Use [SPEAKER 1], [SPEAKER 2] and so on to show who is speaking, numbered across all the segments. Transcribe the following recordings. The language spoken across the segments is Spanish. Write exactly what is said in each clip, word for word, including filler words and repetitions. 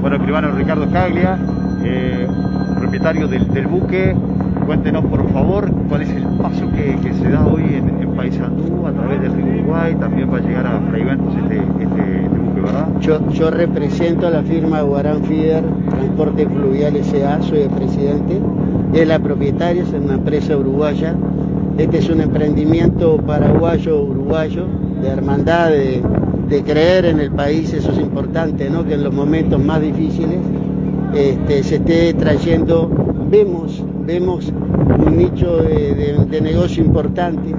[SPEAKER 1] Bueno, escribano Ricardo Scaglia, eh, propietario del, del buque, cuéntenos por favor cuál es el paso que, que se da hoy en, en Paysandú a través del río Uruguay. También va a llegar a Fraiventos este, este, este buque, ¿verdad?
[SPEAKER 2] Yo, yo represento a la firma Guarán Feeder Transporte Fluvial S A, soy el presidente, es la propietaria, es una empresa uruguaya. Este es un emprendimiento paraguayo-uruguayo, de hermandad, de, de creer en el país. Eso es importante, ¿no? Que en los momentos más difíciles este, se esté trayendo, vemos, vemos un nicho de, de, de negocio importante.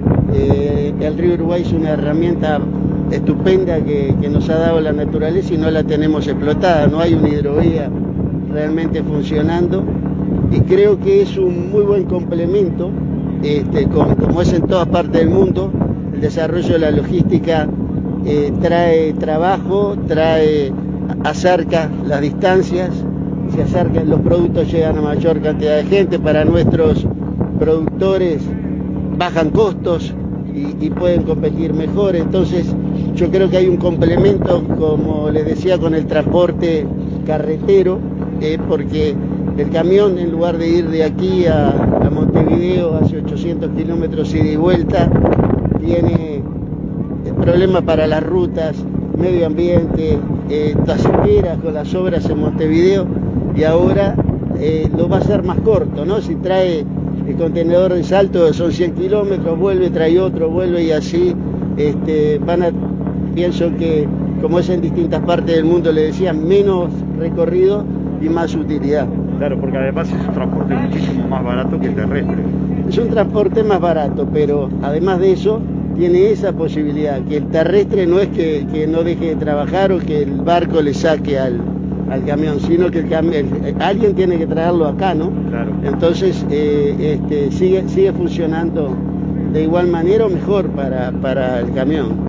[SPEAKER 2] Eh, el río Uruguay es una herramienta estupenda que, que nos ha dado la naturaleza y no la tenemos explotada, no hay una hidrovía realmente funcionando, y creo que es un muy buen complemento, este, con, como es en todas partes del mundo. El desarrollo de la logística eh, trae trabajo, trae, acerca las distancias, se acercan, los productos llegan a mayor cantidad de gente, para nuestros productores bajan costos y, y pueden competir mejor. Entonces yo creo que hay un complemento, como les decía, con el transporte carretero, eh, porque el camión, en lugar de ir de aquí a, a Montevideo, hace ochocientos kilómetros ida y vuelta, tiene problemas para las rutas, medio ambiente, eh, tasequeras con las obras en Montevideo, y ahora eh, lo va a hacer más corto, ¿no? Si trae el contenedor de Salto son cien kilómetros, vuelve, trae otro, vuelve, y así este, van a, pienso que, como es en distintas partes del mundo, le decían, menos recorrido y más utilidad.
[SPEAKER 1] Claro, porque además es un transporte muchísimo más barato que el terrestre.
[SPEAKER 2] Es un transporte más barato, pero además de eso, tiene esa posibilidad, que el terrestre no es que, que no deje de trabajar o que el barco le saque al, al camión, sino que el camión, alguien tiene que traerlo acá, ¿no?
[SPEAKER 1] Claro.
[SPEAKER 2] Entonces eh, este, sigue, sigue funcionando de igual manera o mejor para, para el camión.